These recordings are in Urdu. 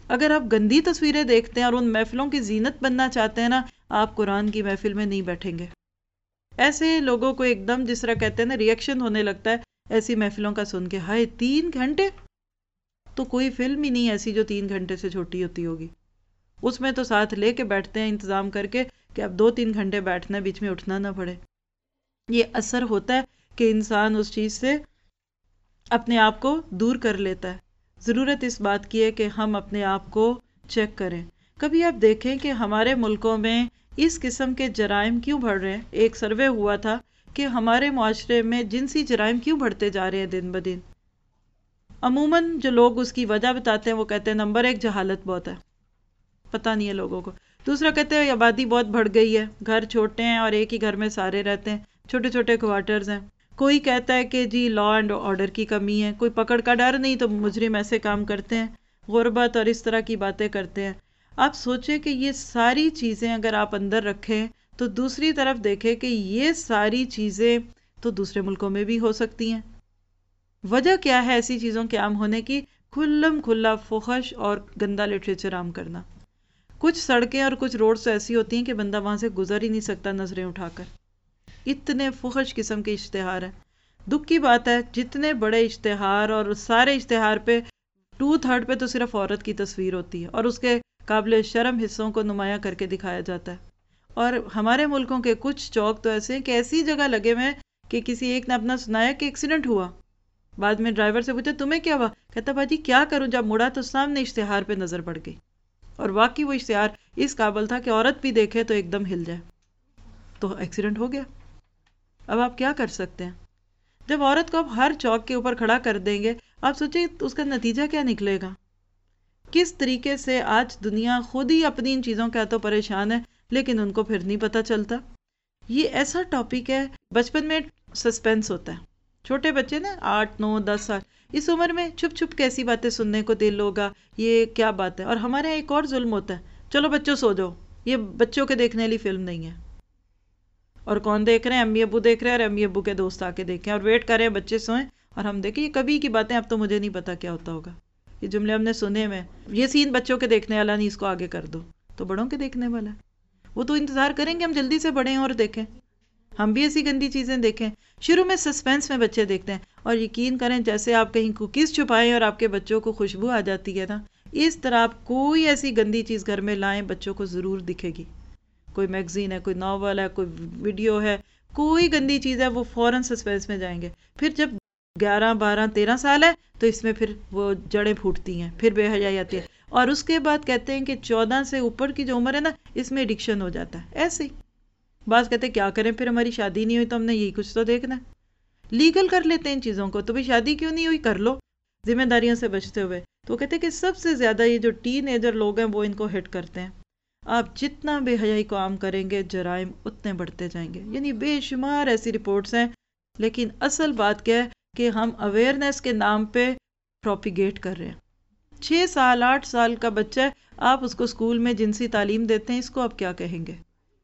اگر آپ گندی تصویریں دیکھتے ہیں اور ان محفلوں کی زینت بننا چاہتے ہیں نا، آپ قرآن کی محفل میں نہیں بیٹھیں گے۔ ایسے لوگوں کو ایک دم جس طرح کہتے ہیں نا ریئیکشن ہونے لگتا ہے ایسی محفلوں کا سن کے، ہائے 3 گھنٹے! تو کوئی فلم ہی نہیں ایسی جو 3 گھنٹے سے چھوٹی ہوتی ہوگی۔ اس میں تو ساتھ لے کے بیٹھتے ہیں انتظام کر کے کہ اب 2-3 گھنٹے بیٹھنا ہے، بیچ میں اٹھنا نہ پڑے۔ یہ اثر ہوتا ہے کہ انسان اس چیز سے اپنے آپ کو دور کر لیتا ہے۔ ضرورت اس بات کی ہے کہ ہم اپنے آپ کو چیک کریں۔ کبھی آپ دیکھیں کہ ہمارے ملکوں میں اس قسم کے جرائم کیوں بڑھ رہے ہیں؟ ایک سروے ہوا تھا کہ ہمارے معاشرے میں جنسی جرائم کیوں بڑھتے جا رہے ہیں دن بدن۔ عموماً جو لوگ اس کی وجہ بتاتے ہیں وہ کہتے ہیں نمبر 1 جہالت بہت ہے، پتہ نہیں ہے لوگوں کو۔ دوسرا کہتے ہیں آبادی بہت بڑھ گئی ہے، گھر چھوٹے ہیں اور ایک ہی گھر میں سارے رہتے ہیں، چھوٹے چھوٹے کوارٹرز ہیں۔ کوئی کہتا ہے کہ جی لا اینڈ آرڈر کی کمی ہے، کوئی پکڑ کا ڈر نہیں تو مجرم ایسے کام کرتے ہیں، غربت اور اس طرح کی باتیں کرتے ہیں۔ آپ سوچیں کہ یہ ساری چیزیں اگر آپ اندر رکھیں تو دوسری طرف دیکھیں کہ یہ ساری چیزیں تو دوسرے ملکوں میں بھی ہو سکتی ہیں۔ وجہ کیا ہے ایسی چیزوں کے عام ہونے کی؟ کھلم کھلا فحش اور گندا لٹریچر عام کرنا۔ کچھ سڑکیں اور کچھ روڈز ایسی ہوتی ہیں کہ بندہ وہاں سے گزر ہی نہیں سکتا نظریں اٹھا کر، اتنے فحش قسم کے اشتہار ہیں۔ دکھ کی بات ہے جتنے بڑے اشتہار اور سارے اشتہار پہ 2/3 پہ تو صرف عورت کی تصویر ہوتی ہے اور اس کے قابل شرم حصوں کو نمایاں کر کے دکھایا جاتا ہے۔ اور ہمارے ملکوں کے کچھ چوک تو ایسے ہیں کہ ایسی جگہ لگے ہوئے ہیں کہ کسی ایک نے اپنا سنایا کہ ایکسیڈنٹ ہوا، بعد میں ڈرائیور سے پوچھا تمہیں کیا ہوا؟ کہتا باجی کیا کروں، جب مڑا تو سامنے اشتہار پہ نظر پڑ گئی، اور واقعی وہ اشتہار اس قابل تھا کہ عورت بھی دیکھے تو ایک دم ہل جائے، تو ایکسیڈنٹ ہو گیا۔ اب آپ کیا کر سکتے ہیں؟ جب عورت کو آپ ہر چوک کے اوپر کھڑا کر دیں گے، آپ سوچیں اس کا نتیجہ کیا نکلے گا؟ کس طریقے سے آج دنیا خود ہی اپنی ان چیزوں کے ہاتھوں پریشان ہے، لیکن ان کو پھر نہیں پتہ چلتا۔ یہ ایسا ٹاپک ہے، بچپن میں سسپینس ہوتا ہے، چھوٹے بچے نا 8 9 10 سال اس عمر میں چھپ چھپ کیسی باتیں سننے کو دل ہوگا، یہ کیا بات ہے۔ اور ہمارے یہاں ایک اور ظلم ہوتا ہے، چلو بچوں سو جاؤ، یہ بچوں کے دیکھنے والی فلم نہیں ہے۔ اور کون دیکھ رہے ہیں؟ امی ابو دیکھ رہے ہیں، اور امی ابو کے دوست آ کے دیکھیں اور ویٹ کریں بچے سوئیں اور ہم دیکھیں۔ یہ کبھی کی باتیں، اب تو مجھے نہیں پتا کیا ہوتا ہوگا، یہ جملے ہم نے سنے میں، یہ سین بچوں کے دیکھنے والا نہیں، اس کو آگے کر دو، تو بڑوں کے دیکھنے والا ہے۔ وہ تو انتظار کریں گے ہم جلدی سے بڑھیں اور دیکھیں، ہم بھی ایسی گندی چیزیں دیکھیں۔ شروع میں سسپینس میں بچے دیکھتے ہیں، اور یقین کریں جیسے آپ کہیں کوکیز چھپائیں اور آپ کے بچوں کو خوشبو آ جاتی ہے نا، اس طرح آپ کوئی ایسی گندی چیز گھر میں لائیں بچوں کو ضرور دکھے گی۔ کوئی میگزین ہے، کوئی ناول ہے، کوئی ویڈیو ہے، کوئی گندی چیز ہے، وہ فوراً سسپینس میں جائیں گے۔ پھر جب 11 12 13 سال ہے تو اس میں پھر وہ جڑیں پھوٹتی ہیں، پھر بے حیائی آتی ہے، اور اس کے بعد کہتے ہیں کہ 14 سے اوپر کی جو عمر ہے نا، اس میں ایڈکشن ہو جاتا ہے۔ ایسے ہی بعض کہتے ہیں کیا کریں، پھر ہماری شادی نہیں ہوئی تو ہم نے یہی کچھ تو دیکھنا ہے، لیگل کر لیتے ہیں ان چیزوں کو، تو بھی شادی کیوں نہیں ہوئی، کر لو ذمہ داریوں سے بچتے ہوئے۔ تو کہتے ہیں کہ سب سے زیادہ یہ جو ٹین ایجر لوگ ہیں وہ ان کو ہٹ کرتے ہیں۔ آپ جتنا بے حیائی کو عام کریں گے جرائم اتنے بڑھتے جائیں گے، یعنی بے شمار ایسی رپورٹس ہیں۔ لیکن اصل بات کیا ہے کہ ہم اویئرنیس کے نام پہ پروپیگیٹ کر رہے ہیں۔ 6 سال 8 سال کا بچہ ہے، آپ اس کو اسکول میں جنسی تعلیم دیتے ہیں، اس کو آپ کیا کہیں گے؟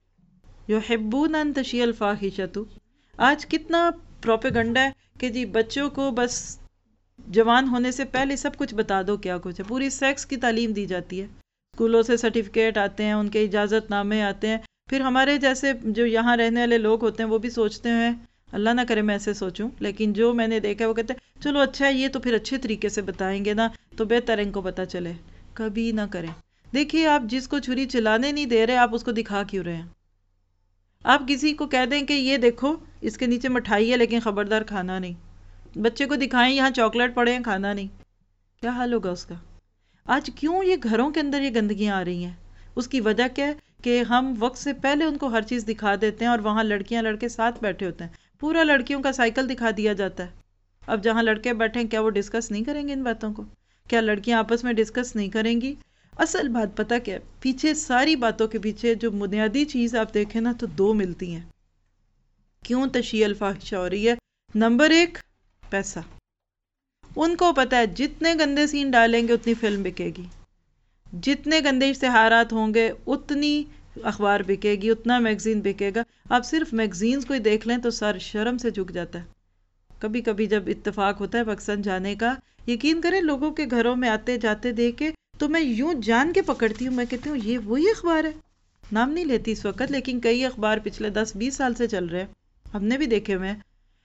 یحبون ان تشیع الفاحشۃ۔ آج کتنا پروپیگنڈا ہے کہ جی بچوں کو بس جوان ہونے سے پہلے سب کچھ بتا دو کیا کچھ ہے، پوری سیکس کی تعلیم دی جاتی ہے، اسکولوں سے سرٹیفکیٹ آتے ہیں، ان کے اجازت نامے آتے ہیں۔ پھر ہمارے جیسے جو یہاں رہنے والے لوگ ہوتے ہیں وہ بھی سوچتے ہیں، اللہ نہ کرے میں ایسے سوچوں، لیکن جو میں نے دیکھا وہ کہتے ہیں چلو اچھا ہے، یہ تو پھر اچھے طریقے سے بتائیں گے نا تو بہتر ان کو پتہ چلے۔ کبھی نہ کریں۔ دیکھیے آپ جس کو چھری چلانے نہیں دے رہے، آپ اس کو دکھا کیوں رہے ہیں؟ آپ کسی کو کہہ دیں کہ یہ دیکھو اس کے نیچے مٹھائی ہے لیکن خبردار کھانا نہیں، بچے کو دکھائیں یہاں چاکلیٹ پڑے ہیں کھانا نہیں، کیا حال ہوگا اس کا؟ آج کیوں یہ گھروں کے اندر یہ گندگیاں آ رہی ہیں؟ اس کی وجہ کیا ہے کہ ہم وقت سے پہلے ان کو ہر چیز دکھا دیتے ہیں، اور وہاں لڑکیاں لڑکے ساتھ بیٹھے ہوتے ہیں، پورا لڑکیوں کا سائیکل دکھا دیا جاتا ہے۔ اب جہاں لڑکے بیٹھے ہیں کیا وہ ڈسکس نہیں کریں گے ان باتوں کو؟ کیا لڑکیاں آپس میں ڈسکس نہیں کریں گی؟ اصل بات پتہ کیا ہے؟ پیچھے ساری باتوں کے پیچھے جو بنیادی چیز آپ دیکھیں نا تو 2 ملتی ہیں۔ کیوں تشیع الفاحشہ ہو رہی ہے؟ نمبر 1 پیسہ۔ ان کو پتہ ہے جتنے گندے سین ڈالیں گے اتنی فلم بکے گی، جتنے گندے اشتہارات ہوں گے اتنی اخبار بکے گی، اتنا میگزین بکے گا۔ آپ صرف میگزینز کو ہی دیکھ لیں تو سر شرم سے جھک جاتا ہے۔ کبھی کبھی جب اتفاق ہوتا ہے پاکستان جانے کا، یقین کریں لوگوں کے گھروں میں آتے جاتے دیکھ کے تو میں یوں جان کے پکڑتی ہوں، میں کہتی ہوں یہ وہی اخبار ہے. نام نہیں لیتی اس وقت، لیکن کئی اخبار پچھلے 10-20 سال سے چل رہے ہیں، ہم نے بھی دیکھے ہوئے ہیں.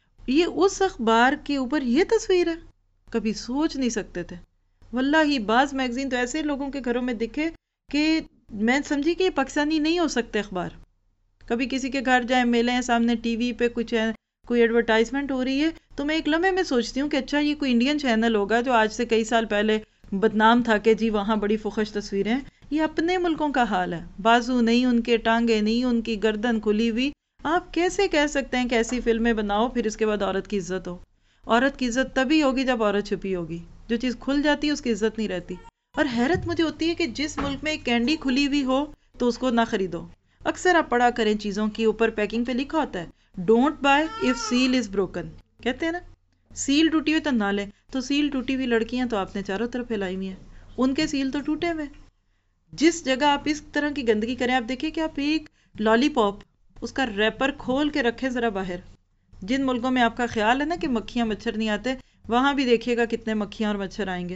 یہ اس اخبار کے اوپر یہ تصویر ہے، کبھی سوچ نہیں سکتے تھے. واللہ ہی بعض میگزین تو ایسے لوگوں کے گھروں میں دکھے کہ میں سمجھی کہ یہ پاکستانی نہیں ہو سکتے اخبار. کبھی کسی کے گھر جائیں، ملیں، سامنے ٹی وی پہ کچھ ہے، کوئی ایڈورٹائزمنٹ ہو رہی ہے، تو میں ایک لمحے میں سوچتی ہوں کہ اچھا یہ کوئی انڈین چینل ہوگا جو آج سے کئی سال پہلے بدنام تھا کہ جی وہاں بڑی فحش تصویریں ہیں. یہ اپنے ملکوں کا حال ہے، بازو نہیں ان کے، ٹانگیں نہیں ان کی، گردن کھلی ہوئی. آپ کیسے کہہ سکتے ہیں کہ ایسی فلمیں بناؤ پھر اس کے بعد عورت کی عزت ہو؟ عورت کی عزت تبھی ہوگی جب عورت چھپی ہوگی. جو چیز کھل جاتی ہے اس کی عزت نہیں رہتی. اور حیرت مجھے ہوتی ہے کہ جس ملک میں ایک کینڈی کھلی ہوئی ہو تو اس کو نہ خریدو. اکثر آپ پڑھا کریں چیزوں کی اوپر پیکنگ پہ لکھا ہوتا ہے don't buy if seal is broken. کہتے ہیں نا سیل ٹوٹی ہوئی تو نہ لیں. تو سیل ٹوٹی ہوئی لڑکیاں تو آپ نے چاروں طرف پھیلائی ہوئی ہیں، ان کے سیل تو ٹوٹے ہوئے. جس جگہ آپ اس طرح کی گندگی کریں، آپ دیکھیں کہ آپ ایک لالی پاپ اس کا ریپر کھول کے رکھیں ذرا باہر. جن ملکوں میں آپ کا خیال ہے نا کہ مکھیاں مچھر نہیں آتے، وہاں بھی دیکھیے گا کتنے مکھیاں اور مچھر آئیں گے.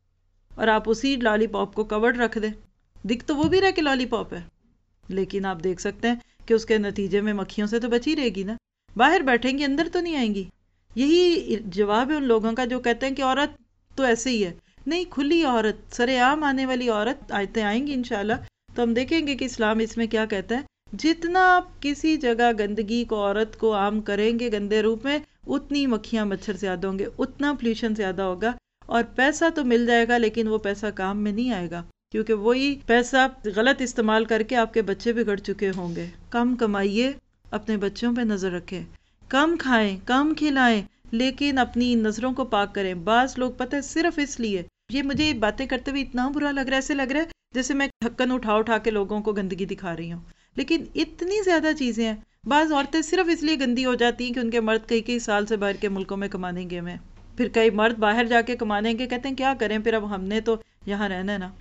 اور آپ اسی لالی پاپ کو کورڈ رکھ دیں، دکھ تو وہ بھی رہے کہ لالی پاپ ہے، لیکن آپ دیکھ سکتے ہیں کہ اس کے نتیجے میں مکھیوں سے تو بچی رہے گی نا، باہر بیٹھیں گی، اندر تو نہیں آئیں گی. یہی جواب ہے ان لوگوں کا جو کہتے ہیں کہ عورت تو ایسے ہی ہے. نہیں، کھلی عورت، سر عام آنے والی عورت آیتیں آئیں گی انشاءاللہ، تو ہم دیکھیں گے کہ اسلام اس میں کیا کہتا ہے. جتنا آپ کسی جگہ گندگی کو، عورت کو عام کریں گے گندے روپ میں، اتنی مکھیاں مچھر زیادہ ہوں گے، اتنا پولوشن زیادہ ہوگا. اور پیسہ تو مل جائے گا لیکن وہ پیسہ کام میں نہیں آئے گا، کیونکہ وہی پیسہ غلط استعمال کر کے آپ کے بچے بگڑ چکے ہوں گے. کم کمائیے، اپنے بچوں پہ نظر رکھیں، کم کھائیں، کم کھلائیں، لیکن اپنی نظروں کو پاک کریں. بعض لوگ پتہ ہے صرف اس لیے، یہ مجھے باتیں کرتے ہوئے اتنا برا لگ رہا ہے، ایسے لگ رہا ہے جیسے میں ڈھکن اٹھا کے لوگوں کو گندگی دکھا رہی ہوں، لیکن اتنی زیادہ چیزیں ہیں. بعض عورتیں صرف اس لیے گندی ہو جاتی ہیں کہ ان کے مرد کئی سال سے باہر کے ملکوں میں کمانے گئے ہوئے ہیں. پھر کئی مرد باہر جا کے کمانے کے کہتے ہیں کیا کریں، پھر اب ہم نے تو یہاں رہنا ہے نا،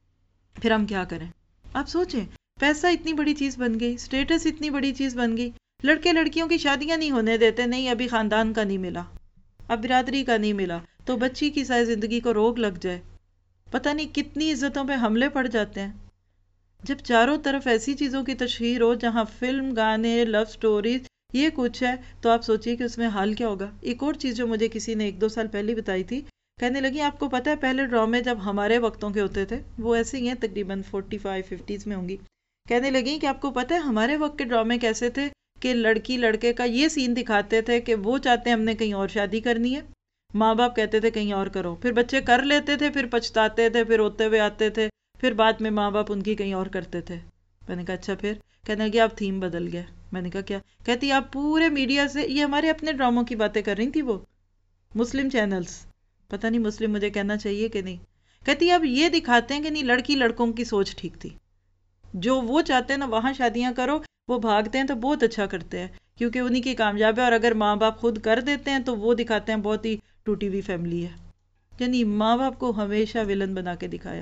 پھر ہم کیا کریں. آپ سوچیں، پیسہ اتنی بڑی چیز بن گئی، سٹیٹس اتنی بڑی چیز بن گئی، لڑکے لڑکیوں کی شادیاں نہیں ہونے دیتے. نہیں، ابھی خاندان کا نہیں ملا، اب برادری کا نہیں ملا، تو بچی کی ساری زندگی کو روک لگ جائے. پتہ نہیں کتنی عزتوں پہ حملے پڑ جاتے ہیں. جب چاروں طرف ایسی چیزوں کی تشہیر ہو جہاں فلم، گانے، لو سٹوریز، یہ کچھ ہے، تو آپ سوچئے کہ اس میں حال کیا ہوگا. ایک اور چیز جو مجھے کسی نے 1-2 سال پہلے بتائی تھی، کہنے لگی آپ کو پتہ ہے پہلے ڈرامے جب ہمارے وقتوں کے ہوتے تھے، وہ ایسے ہی ہیں تقریباً 45-50 میں ہوں گی، کہنے لگی کہ آپ کو پتہ ہے ہمارے وقت کے ڈرامے کیسے تھے کہ لڑکی لڑکے کا یہ سین دکھاتے تھے کہ وہ چاہتے ہیں ہم نے کہیں اور شادی کرنی ہے، ماں باپ کہتے تھے کہیں اور کرو، پھر بچے کر لیتے تھے، پھر پچھتاتے تھے، پھر روتے ہوئے آتے تھے، پھر بعد میں ماں باپ ان کی کہیں اور کرتے تھے. میں نے کہا اچھا پھر؟ کہنے لگی اب تھیم بدل گیا. میں نے کہا کیا؟ کہتی آپ پورے میڈیا سے، یہ ہمارے اپنے ڈراموں کی باتیں کر رہی تھی، وہ مسلم چینلز، پتہ نہیں مسلم مجھے کہنا چاہیے کہ نہیں. کہتی اب یہ دکھاتے ہیں کہ نہیں لڑکی لڑکوں کی سوچ ٹھیک تھی، جو وہ چاہتے ہیں نا وہاں شادیاں کرو، وہ بھاگتے ہیں تو بہت اچھا کرتے ہیں کیونکہ انہی کی کامیاب ہے، اور اگر ماں باپ خود کر دیتے ہیں تو وہ دکھاتے ہیں بہت ہی ٹوٹی ہوئی فیملی ہے. یعنی ماں باپ کو ہمیشہ ولن بنا کے دکھایا.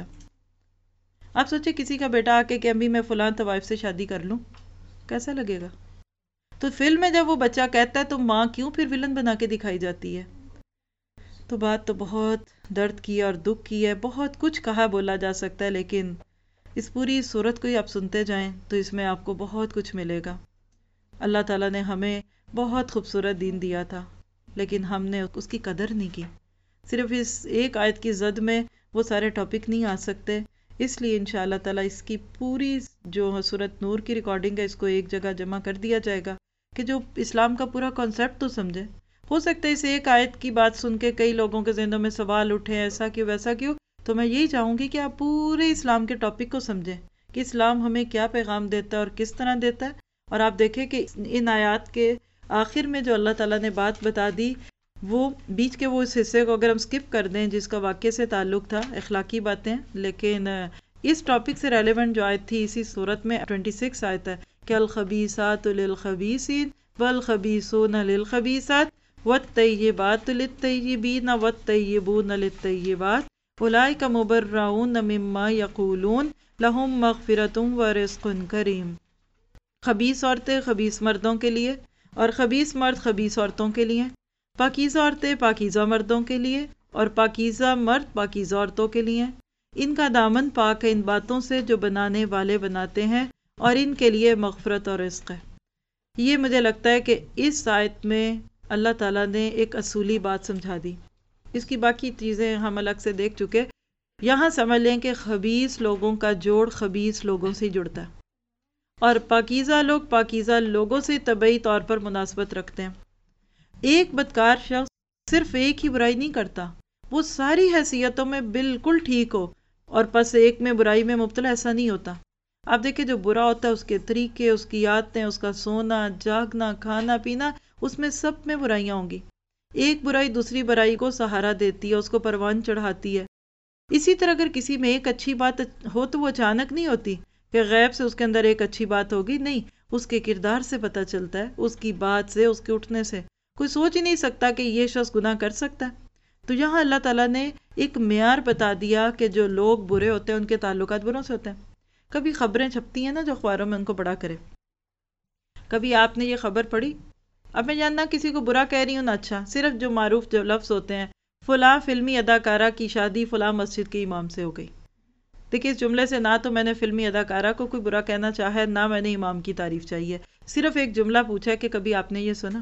آپ سوچیں کسی کا بیٹا آ کے کہ ابھی میں فلاں طوائف سے شادی کر لوں، کیسا لگے گا؟ تو فلم میں جب وہ بچہ کہتا ہے تو ماں کیوں پھر ولن بنا کے دکھائی جاتی ہے؟ تو بات تو بہت درد کی اور دکھ کی ہے، بہت کچھ کہا بولا جا سکتا ہے، لیکن اس پوری صورت کو ہی آپ سنتے جائیں تو اس میں آپ کو بہت کچھ ملے گا. اللہ تعالیٰ نے ہمیں بہت خوبصورت دین دیا تھا، لیکن ہم نے اس کی قدر نہیں کی. صرف اس ایک آیت کی زد میں وہ سارے ٹاپک نہیں آ سکتے، اس لیے انشاءاللہ تعالیٰ اس کی پوری جو سورۃ نور کی ریکارڈنگ ہے اس کو ایک جگہ جمع کر دیا جائے گا کہ جو اسلام کا پورا کانسیپٹ تو سمجھے. ہو سکتا ہے اس ایک آیت کی بات سن کے کئی لوگوں کے ذہنوں میں سوال اٹھے ایسا کیوں ویسا کیوں، تو میں یہی چاہوں گی کہ آپ پورے اسلام کے ٹاپک کو سمجھیں کہ اسلام ہمیں کیا پیغام دیتا ہے اور کس طرح دیتا ہے. اور آپ دیکھیں کہ ان آیات کے آخر میں جو اللہ تعالیٰ نے بات بتا دی، وہ بیچ کے وہ اس حصے کو اگر ہم سکپ کر دیں جس کا واقعے سے تعلق تھا، اخلاقی باتیں، لیکن اس ٹاپک سے ریلیونٹ جو آیت تھی اسی صورت میں 26 آیت ہے کہ الخبیثات للخبیثین والخبیثون للخبیثات والطیبات للطیبین والطیبون للطیبات اولئک مبرؤون مما یقولون لہم مغفرۃ ورزق کریم. خبیث عورتیں خبیث مردوں کے لیے اور خبیث مرد خبیث عورتوں کے لیے، پاکیزہ عورتیں پاکیزہ مردوں کے لیے اور پاکیزہ مرد پاکیزہ عورتوں کے لیے. ان کا دامن پاک ہے ان باتوں سے جو بنانے والے بناتے ہیں، اور ان کے لیے مغفرت اور رزق ہے۔ یہ مجھے لگتا ہے کہ اس آیت میں اللہ تعالیٰ نے ایک اصولی بات سمجھا دی۔ اس کی باقی چیزیں ہم الگ سے دیکھ چکے۔ یہاں سمجھ لیں کہ خبیث لوگوں کا جوڑ خبیث لوگوں سے جڑتا ہے، اور پاکیزہ لوگ پاکیزہ لوگوں سے طبعی طور پر مناسبت رکھتے ہیں۔ ایک بدکار شخص صرف ایک ہی برائی نہیں کرتا، وہ ساری حیثیتوں میں بالکل ٹھیک ہو اور پس ایک میں برائی میں مبتلا، ایسا نہیں ہوتا۔ آپ دیکھیں جو برا ہوتا ہے اس کے طریقے، اس کی عادتیں، اس کا سونا جاگنا کھانا پینا، اس میں سب میں برائیاں ہوں گی۔ ایک برائی دوسری برائی کو سہارا دیتی ہے، اس کو پروان چڑھاتی ہے۔ اسی طرح اگر کسی میں ایک اچھی بات ہو تو وہ اچانک نہیں ہوتی کہ غیب سے اس کے اندر ایک اچھی بات ہوگی، نہیں، اس کے کردار سے پتہ چلتا ہے، اس کی بات سے، اس کے اٹھنے سے۔ کوئی سوچ ہی نہیں سکتا کہ یہ شخص گناہ کر سکتا ہے۔ تو یہاں اللہ تعالیٰ نے ایک معیار بتا دیا کہ جو لوگ برے ہوتے ہیں ان کے تعلقات بروں سے ہوتے ہیں۔ کبھی خبریں چھپتی ہیں نا جو اخباروں میں، ان کو پڑھا کرے۔ کبھی آپ نے یہ خبر پڑھی؟ اب میں جاننا کسی کو برا کہہ رہی ہوں نہ اچھا، صرف جو معروف جو لفظ ہوتے ہیں، فلاں فلمی اداکارہ کی شادی فلاں مسجد کے امام سے ہو گئی۔ دیکھیں اس جملے سے نہ تو میں نے فلمی اداکارہ کو کوئی برا کہنا چاہا ہے، نہ میں نے امام کی تعریف چاہیے، صرف ایک جملہ پوچھا ہے کہ کبھی آپ نے یہ سنا؟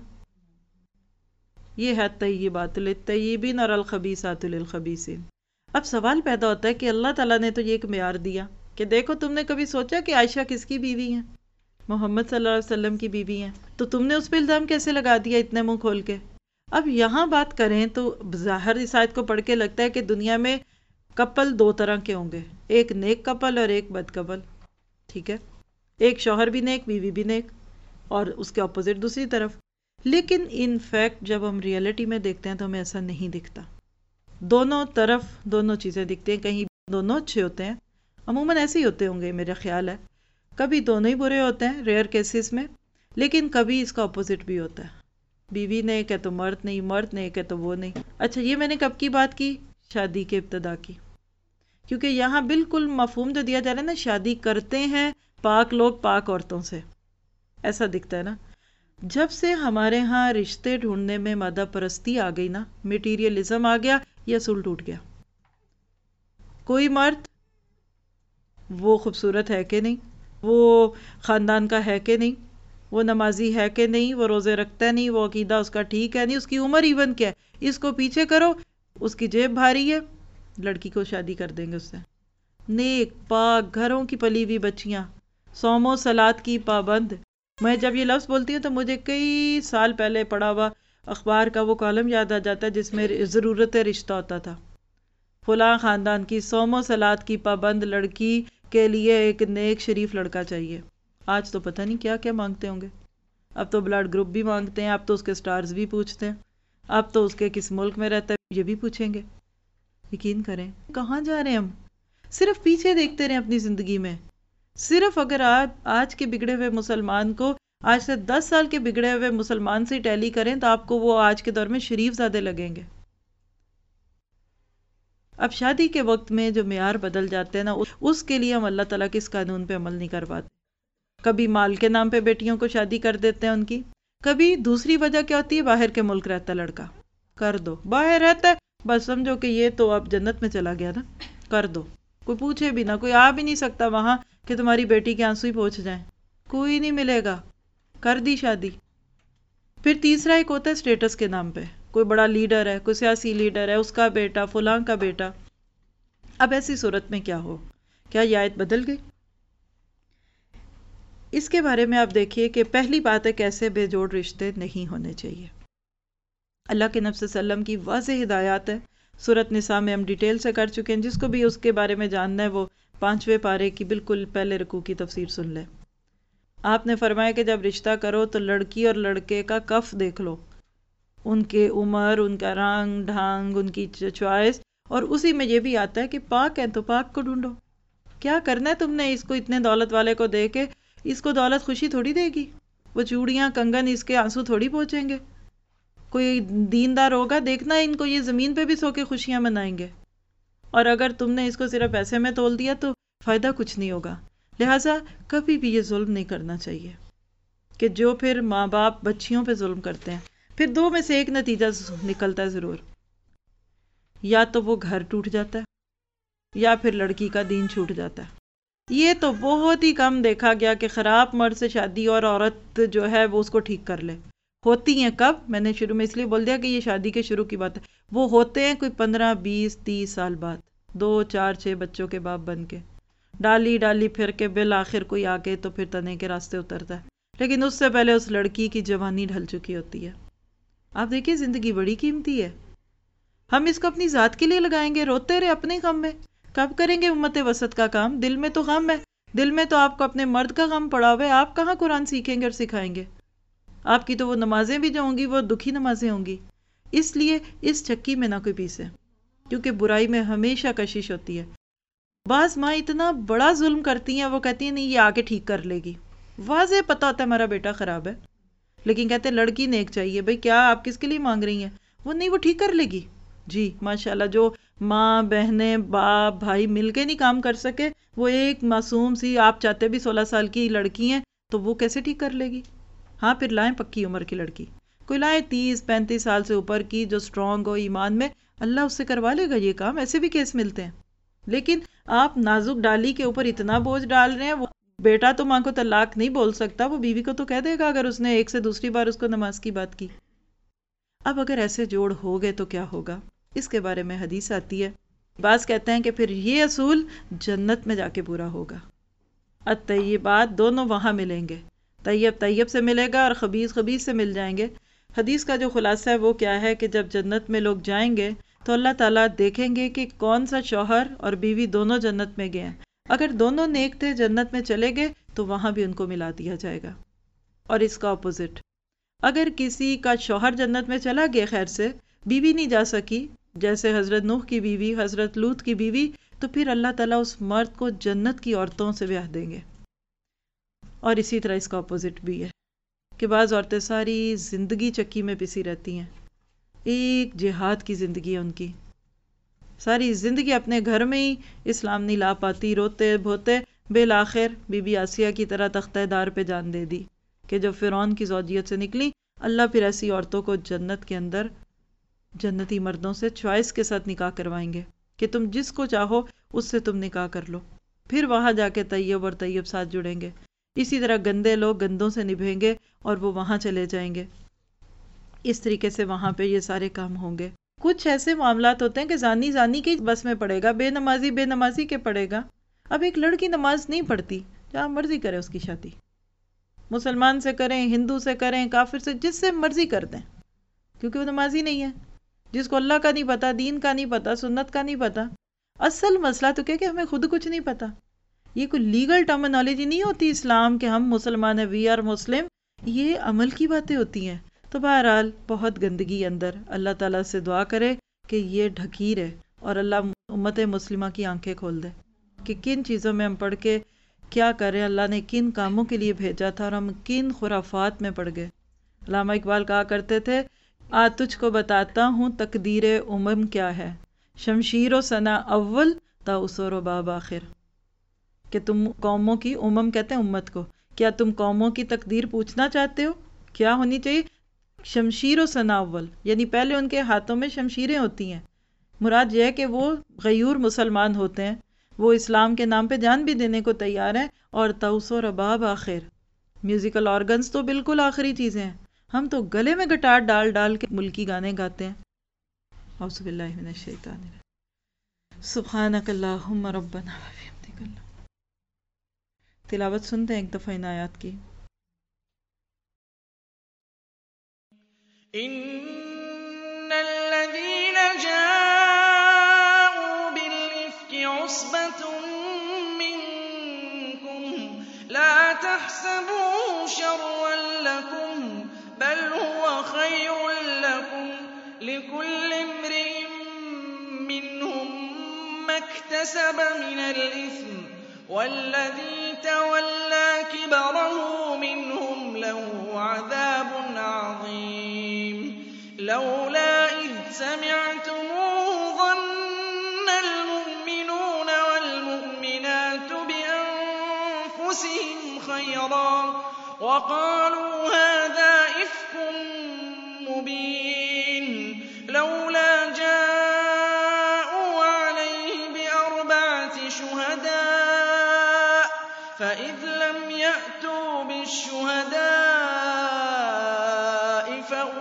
یہ ہے طیبات للطیبین اور الخبیثات للخبیثین۔ اب سوال پیدا ہوتا ہے کہ اللہ تعالیٰ نے تو یہ ایک معیار دیا کہ دیکھو، تم نے کبھی سوچا کہ عائشہ کس کی بیوی ہیں؟ محمد صلی اللہ علیہ وسلم کی بیوی ہیں، تو تم نے اس پہ الزام کیسے لگا دیا اتنے منہ کھول کے؟ اب یہاں بات کریں تو ظاہر اس آیت کو پڑھ کے لگتا ہے کہ دنیا میں کپل دو طرح کے ہوں گے، ایک نیک کپل اور ایک بد کپل، ٹھیک ہے؟ ایک شوہر بھی نیک بیوی بھی نیک، اور اس کے اپوزٹ دوسری طرف۔ لیکن ان فیکٹ جب ہم ریئلٹی میں دیکھتے ہیں تو ہمیں ایسا نہیں دکھتا۔ دونوں طرف دونوں چیزیں دکھتے ہیں، کہیں دونوں اچھے ہوتے ہیں، عموماً ایسے ہی ہوتے ہوں گے میرا خیال ہے، کبھی دونوں ہی برے ہوتے ہیں ریئر کیسز میں، لیکن کبھی اس کا اپوزٹ بھی ہوتا ہے، بیوی نیک ہے تو مرد نہیں، مرد نیک ہے تو وہ نہیں۔ اچھا یہ میں نے کب کی بات کی؟ شادی کے ابتدا کی، کیونکہ یہاں بالکل مفہوم جو دیا جا رہا ہے نا، شادی کرتے ہیں پاک لوگ پاک عورتوں سے، ایسا دکھتا ہے نا۔ جب سے ہمارے ہاں رشتے ڈھونڈنے میں مادہ پرستی آ گئی نا، میٹیریلزم آ گیا، یہ اصول ٹوٹ گیا۔ کوئی مرد وہ خوبصورت ہے کہ نہیں، وہ خاندان کا ہے کہ نہیں، وہ نمازی ہے کہ نہیں، وہ روزے رکھتا ہے نہیں، وہ عقیدہ اس کا ٹھیک ہے نہیں، اس کی عمر ایون کیا ہے، اس کو پیچھے کرو، اس کی جیب بھاری ہے، لڑکی کو شادی کر دیں گے اس سے۔ نیک پاک گھروں کی پلی ہوئی بچیاں، صوم و صلات کی پابند۔ میں جب یہ لفظ بولتی ہوں تو مجھے کئی سال پہلے پڑھا ہوا اخبار کا وہ کالم یاد آ جاتا ہے جس میں ضرورت رشتہ ہوتا تھا۔ فلاں خاندان کی صوم و صلات کی پابند لڑکی کے لیے ایک نیک شریف لڑکا چاہیے۔ آج تو پتہ نہیں کیا کیا مانگتے ہوں گے، اب تو بلڈ گروپ بھی مانگتے ہیں، اب تو اس کے سٹارز بھی پوچھتے ہیں، اب تو اس کے کس ملک میں رہتا ہے یہ بھی پوچھیں گے۔ یقین کریں کہاں جا رہے ہیں ہم؟ صرف پیچھے دیکھتے رہیں اپنی زندگی میں۔ صرف اگر آپ آج کے بگڑے ہوئے مسلمان کو آج سے 10 سال کے بگڑے ہوئے مسلمان سے ٹیلی کریں تو آپ کو وہ آج کے دور میں شریف زادے لگیں گے۔ اب شادی کے وقت میں جو معیار بدل جاتے ہیں نا، اس کے لیے ہم اللہ تعالیٰ کے اس قانون پہ عمل نہیں کر پاتے۔ کبھی مال کے نام پہ بیٹیوں کو شادی کر دیتے ہیں ان کی، کبھی دوسری وجہ کیا ہوتی ہے، باہر کے ملک رہتا ہے لڑکا، کر دو، باہر رہتا ہے بس سمجھو کہ یہ تو اب جنت میں چلا گیا نا، کر دو، کوئی پوچھے بھی نہ، کوئی آ بھی نہیں سکتا وہاں کہ تمہاری بیٹی کے آنسو ہی پہنچ جائیں، کوئی نہیں ملے گا، کر دی شادی۔ پھر تیسرا ایک ہوتا ہے سٹیٹس کے نام پہ، کوئی بڑا لیڈر ہے، کوئی سیاسی لیڈر ہے، اس کا بیٹا فلاں کا بیٹا۔ اب ایسی صورت میں کیا ہو؟ کیا یہ آیت بدل گئی؟ اس کے بارے میں آپ دیکھیے کہ پہلی بات ہے کیسے بے جوڑ رشتے نہیں ہونے چاہیے۔ اللہ کے نبی صلی اللہ علیہ وسلم کی واضح ہدایات ہے، سورۃ نساء میں ہم ڈیٹیل سے کر چکے ہیں، جس کو بھی اس کے بارے میں جاننا ہے وہ 5ویں پارے کی بالکل پہلے رکوع کی تفسیر سن لے۔ آپ نے فرمایا کہ جب رشتہ کرو تو لڑکی اور لڑکے کا کف دیکھ لو، ان کے عمر، ان کا رنگ ڈھنگ، ان کی چوائس، اور اسی میں یہ بھی آتا ہے کہ پاک ہیں تو پاک کو ڈھونڈو۔ کیا کرنا ہے تم نے اس کو اتنے دولت والے کو دے کے؟ اس کو دولت خوشی تھوڑی دے گی، وہ چوڑیاں کنگن اس کے آنسو تھوڑی پہنچیں گے۔ کوئی دیندار ہوگا دیکھنا ان کو یہ زمین پہ بھی سو کے خوشیاں منائیں گے، اور اگر تم نے اس کو صرف پیسے میں تول دیا تو فائدہ کچھ نہیں ہوگا۔ لہٰذا کبھی بھی یہ ظلم نہیں کرنا چاہیے کہ جو پھر ماں باپ بچیوں پہ ظلم کرتے ہیں، پھر دو میں سے ایک نتیجہ نکلتا ہے ضرور، یا تو وہ گھر ٹوٹ جاتا ہے یا پھر لڑکی کا دین چھوٹ جاتا ہے۔ یہ تو بہت ہی کم دیکھا گیا کہ خراب مرد سے شادی اور عورت جو ہے وہ اس کو ٹھیک کر لے۔ ہوتی ہیں کب؟ میں نے شروع میں اس لیے بول دیا کہ یہ شادی کے شروع کی بات ہے، وہ ہوتے ہیں کوئی 15 20 30 سال بعد، 2 4 6 بچوں کے باپ بن کے، ڈالی ڈالی پھر کے بالآخر کوئی آ کے تو پھر تنے کے راستے اترتا ہے، لیکن اس سے پہلے اس لڑکی کی جوانی ڈھل چکی ہوتی ہے۔ آپ دیکھیے زندگی بڑی قیمتی ہے، ہم اس کو اپنی ذات کے لیے لگائیں گے، روتے رہے اپنے غم میں، کب کریں گے امت وسط کا کام؟ دل میں تو غم ہے، دل میں تو آپ کو اپنے مرد کا غم پڑا ہوا ہے، آپ کہاں قرآن سیکھیں گے اور سکھائیں گے؟ آپ کی تو وہ نمازیں بھی جو ہوں گی وہ دکھی نمازیں ہوں گی۔ اس لیے اس چکی میں نہ کوئی پیسے، کیونکہ برائی میں ہمیشہ کشش ہوتی ہے۔ بعض ماں اتنا بڑا ظلم کرتی ہیں، وہ کہتی ہیں نہیں یہ آ کے ٹھیک کر لے گی، واضح پتا ہوتا ہے ہمارا بیٹا خراب ہے، لیکن کہتے ہیں لڑکی نیک چاہیے۔ بھئی کیا آپ کس کے لیے مانگ رہی ہیں؟ وہ نہیں، وہ ٹھیک کر لے گی۔ جی ماشاءاللہ، جو ماں بہنیں باپ بھائی مل کے نہیں کام کر سکے، وہ ایک معصوم سی، آپ چاہتے بھی 16 سال کی لڑکی ہیں تو وہ کیسے ٹھیک کر لے گی؟ ہاں پھر لائیں پکی عمر کی لڑکی، کوئی لائیں 30 35 سال سے اوپر کی جو سٹرونگ ہو ایمان میں، اللہ اس سے کروا لے گا یہ کام، ایسے بھی کیس ملتے ہیں۔ لیکن آپ نازک ڈالی کے اوپر اتنا بوجھ ڈال رہے ہیں، وہ بیٹا تو ماں کو طلاق نہیں بول سکتا، وہ بیوی کو تو کہہ دے گا اگر اس نے ایک سے دوسری بار اس کو نماز کی بات کی۔ اب اگر ایسے جوڑ ہو گئے تو کیا ہوگا؟ اس کے بارے میں حدیث آتی ہے، بعض کہتے ہیں کہ پھر یہ اصول جنت میں جا کے پورا ہوگا۔ الطیبات، دونوں وہاں ملیں گے، طیب طیب سے ملے گا اور خبیث خبیث سے مل جائیں گے۔ حدیث کا جو خلاصہ ہے وہ کیا ہے کہ جب جنت میں لوگ جائیں گے تو اللہ تعالیٰ دیکھیں گے کہ کون سا شوہر اور بیوی دونوں جنت میں گئے ہیں، اگر دونوں نیک تھے جنت میں چلے گئے تو وہاں بھی ان کو ملا دیا جائے گا۔ اور اس کا اپوزٹ، اگر کسی کا شوہر جنت میں چلا گیا خیر سے، بیوی نہیں جا سکی، جیسے حضرت نوح کی بیوی، حضرت لوط کی بیوی، تو پھر اللہ تعالیٰ اس مرد کو جنت کی عورتوں سے بیاہ دیں گے۔ اور اسی طرح اس کا اپوزٹ بھی ہے کہ بعض عورتیں ساری زندگی چکی میں پسی رہتی ہیں، ایک جہاد کی زندگی ہے ان کی، ساری زندگی اپنے گھر میں ہی اسلام نہیں لا پاتی، روتے بھوتے، بالآخر بی بی آسیہ کی طرح تختہ دار پہ جان دے دی کہ جب فرعون کی زوجیت سے نکلی، اللہ پھر ایسی عورتوں کو جنت کے اندر جنتی مردوں سے چوائس کے ساتھ نکاح کروائیں گے کہ تم جس کو چاہو اس سے تم نکاح کر لو، پھر وہاں جا کے طیب اور طیب ساتھ جڑیں گے۔ اسی طرح گندے لوگ گندوں سے نبھیں گے اور وہ وہاں چلے جائیں گے، اس طریقے سے وہاں پہ یہ سارے کام ہوں گے۔ کچھ ایسے معاملات ہوتے ہیں کہ زانی زانی کے بس میں پڑے گا، بے نمازی بے نمازی کے پڑے گا۔ اب ایک لڑکی نماز نہیں پڑھتی، جہاں مرضی کرے اس کی شادی، مسلمان سے کریں، ہندو سے کریں، کافر سے، جس سے مرضی کر دیں، کیونکہ وہ نمازی نہیں ہے، جس کو اللہ کا نہیں پتا، دین کا نہیں پتا، سنت کا نہیں پتا۔ اصل مسئلہ تو کیا کہ ہمیں خود کچھ نہیں پتا، یہ کوئی لیگل ٹرمینالوجی نہیں ہوتی اسلام کہ ہم مسلمان ہیں، وی آر مسلم، یہ عمل کی باتیں ہوتی ہیں۔ تو بہرحال بہت گندگی اندر، اللہ تعالیٰ سے دعا کرے کہ یہ ڈھکیر ہے اور اللہ امت مسلمہ کی آنکھیں کھول دے کہ کن چیزوں میں ہم پڑھ کے کیا کریں، اللہ نے کن کاموں کے لیے بھیجا تھا اور ہم کن خرافات میں پڑ گئے۔ علامہ اقبال کہا کرتے تھے، تجھ کو بتاتا ہوں تقدیر کیا ہے، شمشیر و ثنا اول تا اسور و باب آخر، کہ تم قوموں کی، کہتے ہیں امت کو، کیا تم قوموں کی تقدیر پوچھنا چاہتے ہو؟ کیا ہونی چاہیے؟ شمشیر و ثنا اول، یعنی پہلے ان کے ہاتھوں میں شمشیریں ہوتی ہیں، مراد یہ ہے کہ وہ غیور مسلمان ہوتے ہیں، وہ اسلام کے نام پہ جان بھی دینے کو تیار ہیں، اور توسو رباب آخر، میوزیکل آرگنز تو بالکل آخری چیزیں ہیں، ہم تو گلے میں گٹار ڈال ڈال کے ملکی گانے گاتے ہیں۔ اعوذ باللہ من الشیطان الرجیم، سبحانک اللہم ربنا وبحمدک اللہ۔ تلاوت سنتے ہیں ایک دفعہ ان آیات کی۔ ان الذين جاءوا بالإفك عصبة منكم لا تحسبوه شرا لكم بل هو خير لكم لكل امرئ منهم ما اكتسب من الإثم والذي تولى كبره منهم له عذاب عظيم لولا إذ سمعتموه ظن المؤمنون والمؤمنات بأنفسهم خيرا وقالوا هذا إفك مبين لولا جاءوا عليه بأربعة فإذ لم يأتوا بالشهداء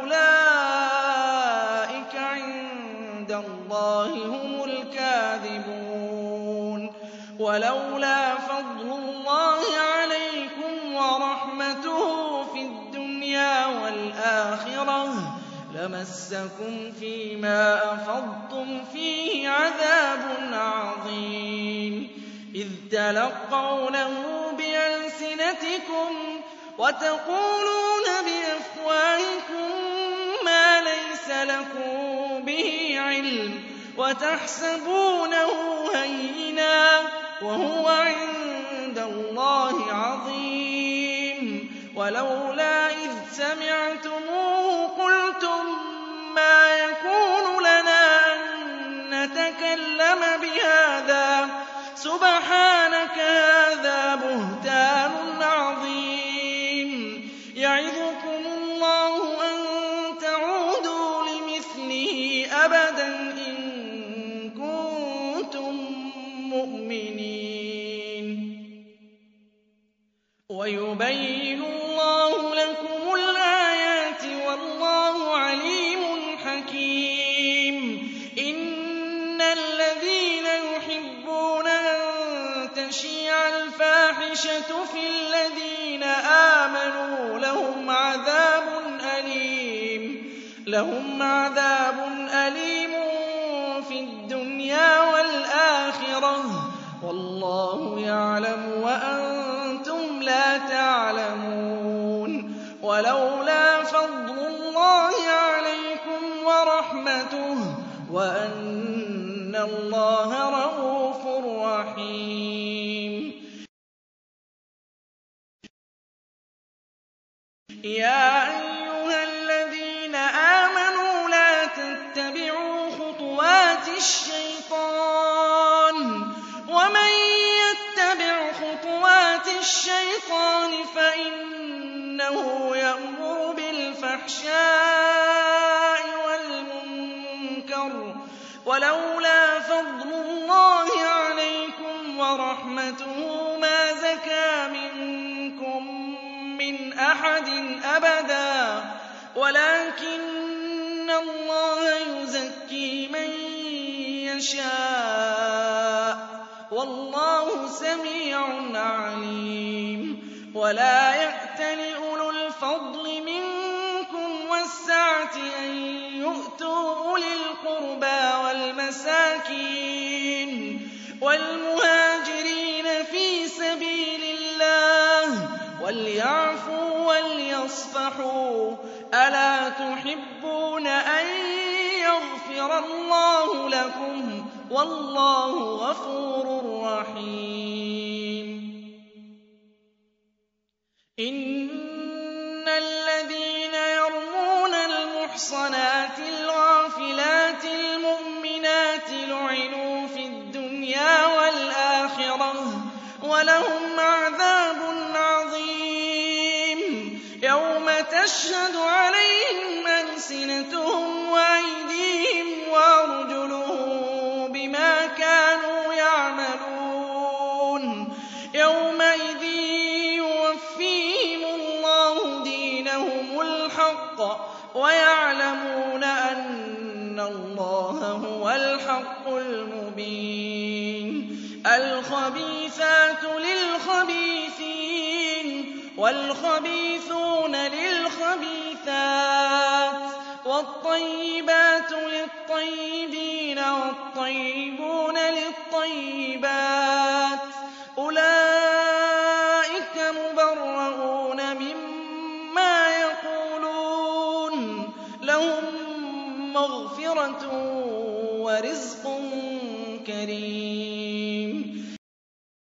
فأولئك عند الله هم الكاذبون. ولولا فضل الله عليكم ورحمته في الدنيا والآخرة لمسكم فيما أفضتم فيه عذاب عظيم. إذ تلقونه بألسنتكم وتقولون بأفواهكم ما ليس لكم به علم وتحسبونه هينا وهو عند الله عظيم. ولولا إذ سمعتموه قلتم ما يكون لنا أن نتكلم بهذا سبحانك هذا بهتان عظيم. يعظكم الله أن تعودوا لمثله أبدا إن كنتم مؤمنين. ويبين الله لكم الآيات والله عليم حكيم. إن الذين يحبون أن تشيع الفاحشة في الذين آمنوا لهم عذاب أليم في الدنيا والآخرة والله يعلم وأنتم لا تعلمون. ولولا فضل الله عليكم ورحمته وأن الله رءوف رحيم. يا أيها الذين آمنوا لا تتبعوا خطوات الشيطان ومن يتبع خطوات الشيطان فإنه يأمر بالفحشاء والمنكر. ولولا فضل الله عليكم ورحمته ما زكى منكم من أحد أبدا ولكن الله يزكي من يشاء والله سميع عليم. ولا يأتل أولو الفضل منكم والسعة أن يؤتوا أولي القربى والمساكين والمهاجرين في سبيل الله وليعفوا وليصفحوا. ألا تحبون أن يغفر الله لكم والله غفور رحيم. إن الذين يرمون المحصنات الغافلات المؤمنات لعنوا في الدنيا والآخرة ولهم عذاب عظيم. يوم تشهد عليهم ألسنتهم وأيديهم وأرجلهم بما كانوا يعملون. يومئذ يوفيهم الله دينهم الحق ويعلمون أن الله هو الحق المبين. الخبيثات للخبيثين والخبيثون للخبيثات والطيبات للطيبين والطيبون للطيبات أولئك مبرؤون مما يقولون لهم مغفرة ورزق كريم.